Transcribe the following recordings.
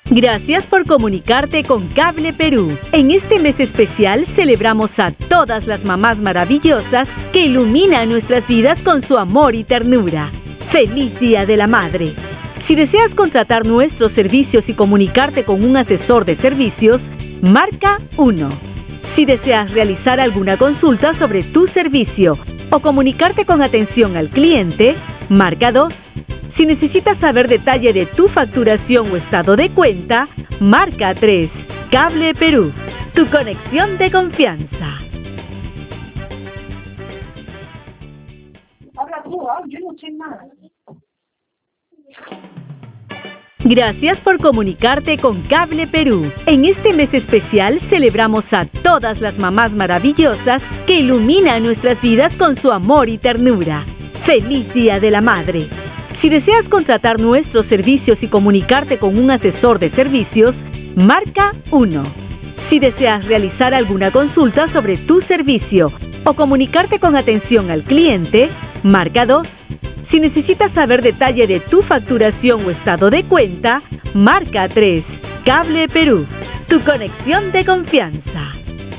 Gracias por comunicarte con Cable Perú. En este mes especial celebramos a todas las mamás maravillosas que iluminan nuestras vidas con su amor y ternura. ¡Feliz Día de la Madre! Si deseas contratar nuestros servicios y comunicarte con un asesor de servicios, marca 1. Si deseas realizar alguna consulta sobre tu servicio o comunicarte con atención al cliente, marca 2. Si necesitas saber detalle de tu facturación o estado de cuenta, marca 3. Cable Perú, tu conexión de confianza. Habla tú, yo no sé nada. Gracias por comunicarte con Cable Perú. En este mes especial celebramos a todas las mamás maravillosas que iluminan nuestras vidas con su amor y ternura. ¡Feliz Día de la Madre! Si deseas contratar nuestros servicios y comunicarte con un asesor de servicios, marca 1. Si deseas realizar alguna consulta sobre tu servicio o comunicarte con atención al cliente, marca 2. Si necesitas saber detalle de tu facturación o estado de cuenta, marca 3. Cable Perú, tu conexión de confianza.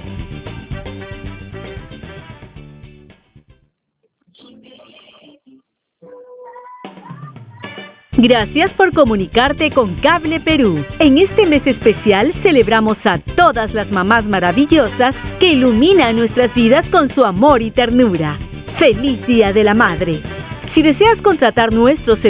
Gracias por comunicarte con Cable Perú. En este mes especial celebramos a todas las mamás maravillosas que iluminan nuestras vidas con su amor y ternura. ¡Feliz Día de la Madre! Si deseas contratar nuestros